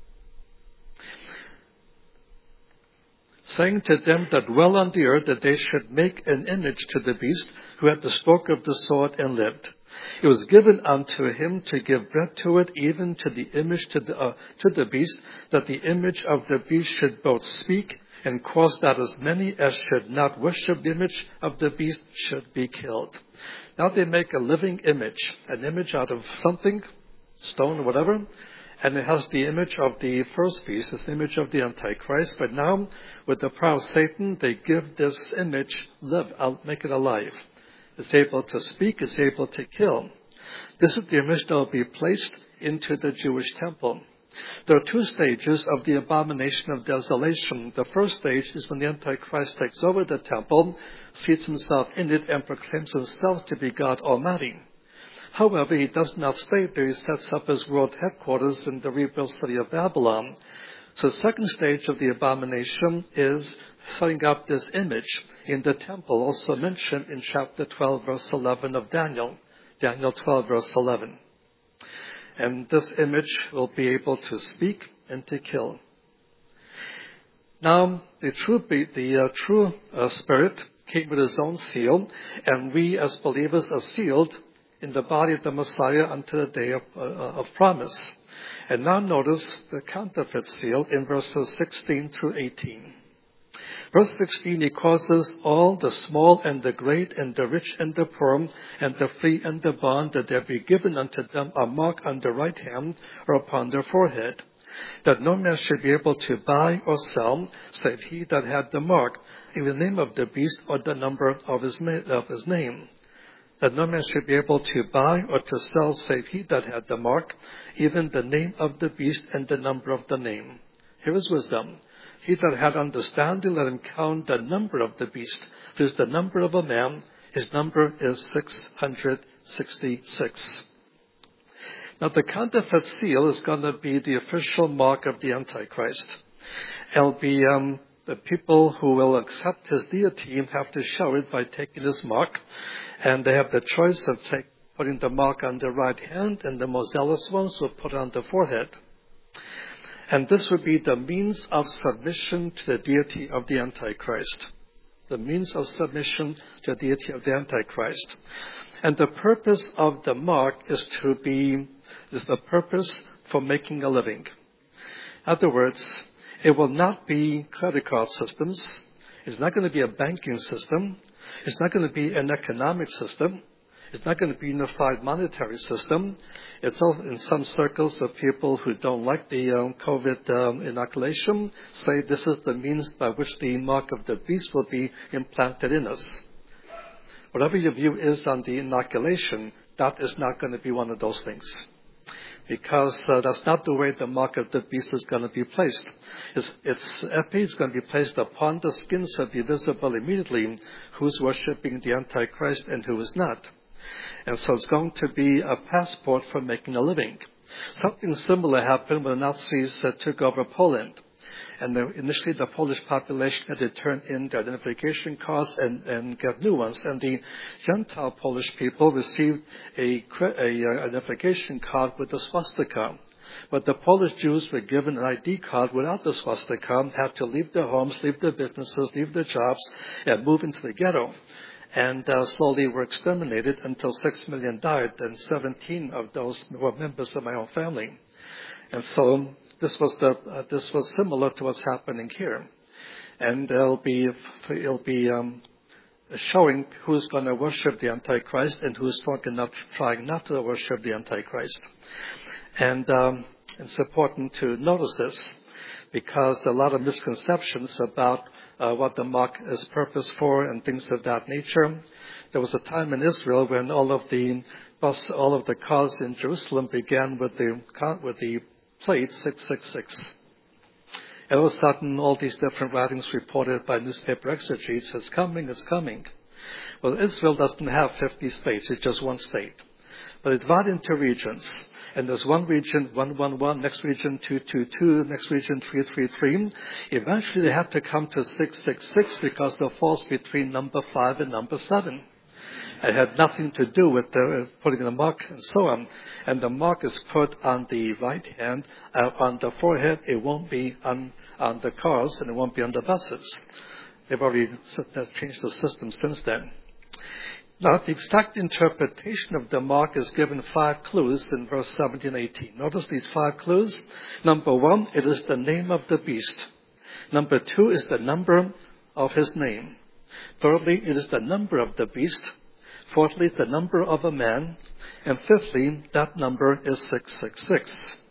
Saying to them that dwell on the earth that they should make an image to the beast who had the stroke of the sword and lived. It was given unto him to give breath to it, even to the image to the, uh, to the beast, that the image of the beast should both speak and cause that as many as should not worship the image of the beast should be killed. Now they make a living image, an image out of something, stone or whatever, and it has the image of the first beast, this image of the Antichrist. But now, with the power of Satan, they give this image live, make it alive. It's able to speak, it's able to kill. This is the image that will be placed into the Jewish temple. There are two stages of the abomination of desolation. The first stage is when the Antichrist takes over the temple, seats himself in it, and proclaims himself to be God Almighty. However, he does not stay there. He sets up his world headquarters in the rebuilt city of Babylon. So the second stage of the abomination is setting up this image in the temple, also mentioned in chapter twelve, verse eleven of Daniel. Daniel twelve, verse eleven. And this image will be able to speak and to kill. Now, the true, the uh, true uh, Spirit came with his own seal, and we as believers are sealed in the body of the Messiah until the day of, uh, of promise. And now notice the counterfeit seal in verses sixteen through eighteen. Verse sixteen, he causes all the small and the great and the rich and the poor and the free and the bond that there be given unto them a mark on the right hand or upon their forehead, that no man should be able to buy or sell save he that had the mark, in the name of the beast or the number of his, of his name. That no man should be able to buy or to sell save he that had the mark, even the name of the beast and the number of the name. Here is wisdom. He that had understanding, let him count the number of the beast. If it is the number of a man, his number is six hundred sixty-six. Now the counterfeit seal is going to be the official mark of the Antichrist. It'll be um, the people who will accept his deity have to show it by taking his mark. And they have the choice of take, putting the mark on the right hand, and the most zealous ones will put it on the forehead. And this would be the means of submission to the deity of the Antichrist. The means of submission to the deity of the Antichrist. And the purpose of the mark is to be, is the purpose for making a living. In other words, it will not be credit card systems. It's not going to be a banking system. It's not going to be an economic system. It's not going to be a unified monetary system. It's also in some circles of people who don't like the um, COVID um, inoculation say this is the means by which the mark of the beast will be implanted in us. Whatever your view is on the inoculation, that is not going to be one of those things. Because uh, that's not the way the mark of the beast is going to be placed. It's, it's epi is going to be placed upon the skin so it'll be visible immediately who's worshipping the Antichrist and who is not. And so it's going to be a passport for making a living. Something similar happened when the Nazis uh, took over Poland. And the, initially the Polish population had to turn in their identification cards and, and get new ones. And the Gentile Polish people received a, a, a identification card with the swastika. But the Polish Jews were given an I D card without the swastika, had to leave their homes, leave their businesses, leave their jobs, and move into the ghetto. And uh, slowly were exterminated until six million died, and seventeen of those were members of my own family. And so this was the uh, this was similar to what's happening here, and it'll be it'll be um, showing who's going to worship the Antichrist and who's trying not, trying not to worship the Antichrist. And um, it's important to notice this because there are a lot of misconceptions about uh, what the mark is purpose for and things of that nature. There was a time in Israel when all of the bus, all of the cars in Jerusalem began with the with the plate six six six. And all of a sudden, all these different writings reported by newspaper exegetes, it's coming, it's coming. Well, Israel doesn't have fifty states, it's just one state. But it's divided into regions. And there's one region, one one one, next region, two two two, next region, three three three. Eventually, they have to come to six six six because it falls between number five and number seven. It had nothing to do with the, putting the mark and so on. And the mark is put on the right hand, uh, on the forehead. It won't be on, on the cars and it won't be on the buses. They've already changed the system since then. Now, the exact interpretation of the mark is given five clues in verse seventeen and eighteen. Notice these five clues. Number one, it is the name of the beast. Number two is the number of his name. Thirdly, it is the number of the beast. Fourthly, the number of a man. And fifthly, that number is six six six.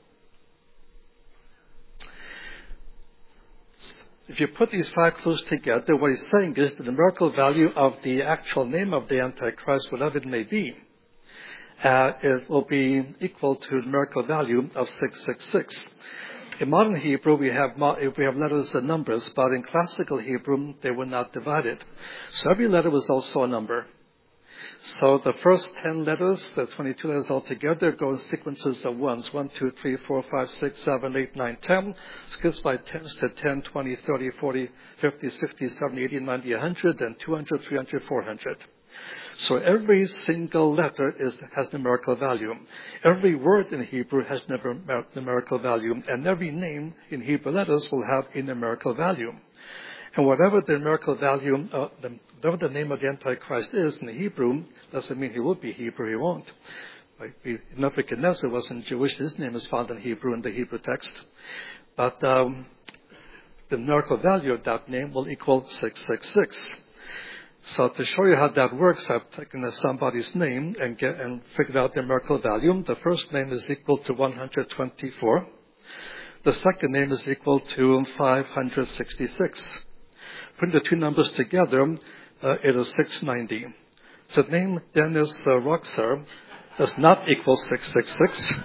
If you put these five clues together, what he's saying is the numerical value of the actual name of the Antichrist, whatever it may be, uh, it will be equal to the numerical value of six six six. In modern Hebrew, we have we have letters and numbers, but in classical Hebrew, they were not divided. So every letter was also a number. So the first ten letters, the twenty-two letters altogether, go in sequences of ones. one, two, three, four, five, six, seven, eight, nine, ten. Skips by tens to ten, twenty, thirty, forty, fifty, sixty, seventy, eighty, ninety, one hundred, then two hundred, three hundred, four hundred. So every single letter is, has numerical value. Every word in Hebrew has numerical value. And every name in Hebrew letters will have a numerical value. And whatever the numerical value, uh, the, whatever the name of the Antichrist is in Hebrew, doesn't mean he will be Hebrew, he won't. Like Nebuchadnezzar wasn't Jewish, his name is found in Hebrew in the Hebrew text. But um, the numerical value of that name will equal six six six. So to show you how that works, I've taken somebody's name and get and figured out the numerical value. The first name is equal to one hundred twenty-four. The second name is equal to five hundred sixty-six. Putting the two numbers together, uh, it is six hundred ninety. So the name Dennis uh, Roxer does not equal six six six.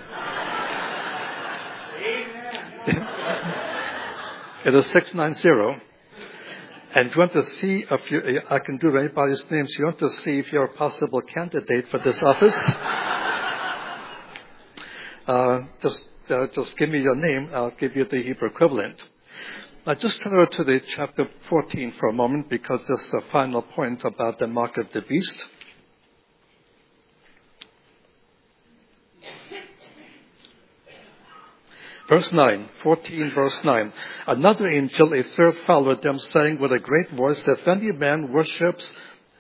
It is six ninety. And if you want to see if you, I can do anybody's name, so you want to see if you're a possible candidate for this office, uh, just uh, just give me your name. I'll give you the Hebrew equivalent. Now just turn over to the chapter fourteen for a moment, because this is the final point about the mark of the beast. Verse nine, fourteen, verse nine. Another angel, a third, followed them, saying with a great voice, if any man worships,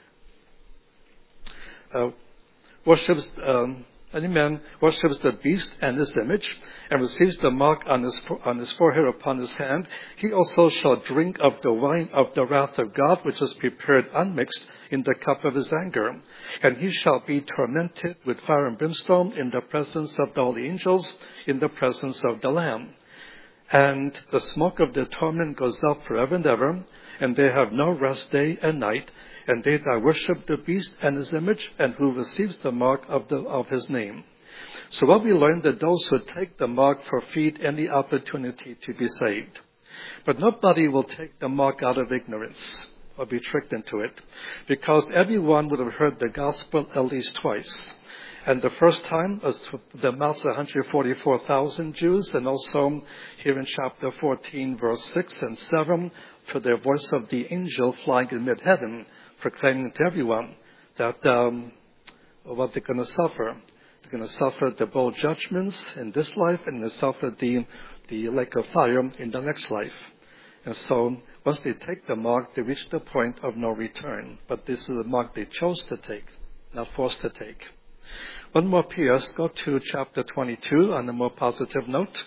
uh, worships, um, any man worships the beast and his image, and receives the mark on his, on his forehead or upon his hand, he also shall drink of the wine of the wrath of God, which is prepared unmixed in the cup of his anger. And he shall be tormented with fire and brimstone in the presence of the holy angels, in the presence of the Lamb. And the smoke of their torment goes up forever and ever, and they have no rest day and night, and they that worship the beast and his image, and who receives the mark of, the, of his name. So what we learned, that those who take the mark forfeit any opportunity to be saved. But nobody will take the mark out of ignorance or be tricked into it, because everyone would have heard the gospel at least twice. And the first time was to the mouths of one hundred forty-four thousand Jews, and also here in chapter fourteen, verse six and seven, to the voice of the angel flying in mid-heaven, proclaiming to everyone that um, what they're going to suffer. They're going to suffer the bowl judgments in this life, and they suffer the, the lake of fire in the next life. And so once they take the mark, they reach the point of no return. But this is the mark they chose to take, not forced to take. One more P S. Go to chapter twenty-two on a more positive note.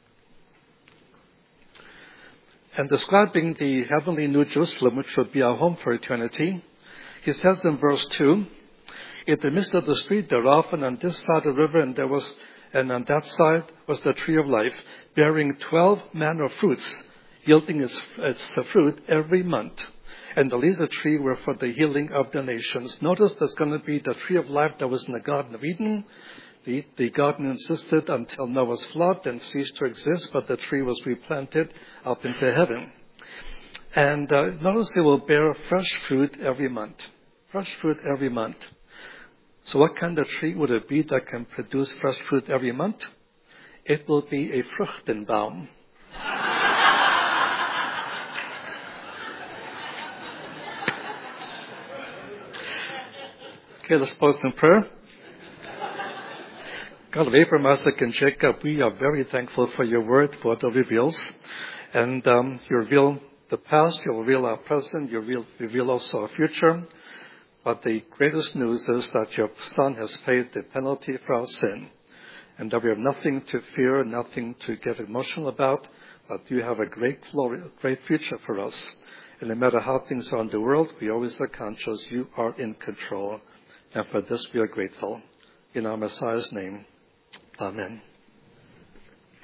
And describing the heavenly New Jerusalem, which would be our home for eternity, he says in verse two, in the midst of the street thereof, and on this side of the river, and there was, and on that side was the tree of life, bearing twelve manner of fruits, yielding its, its fruit every month. And the leaves of the tree were for the healing of the nations. Notice there's going to be the tree of life that was in the Garden of Eden. The, the garden existed until Noah's flood and ceased to exist, but the tree was replanted up into heaven. And uh, notice it will bear fresh fruit every month. Fresh fruit every month. So what kind of tree would it be that can produce fresh fruit every month? It will be a Fruchtenbaum. Okay, let's pause in prayer. God of Abraham, Isaac, and Jacob, we are very thankful for your word, for what it reveals. And um, you reveal the past, you reveal our present, you reveal, reveal also our future. But the greatest news is that your Son has paid the penalty for our sin, and that we have nothing to fear, nothing to get emotional about, but you have a great glory, great future for us. And no matter how things are in the world, we always are conscious you are in control. And for this we are grateful. In our Messiah's name, amen.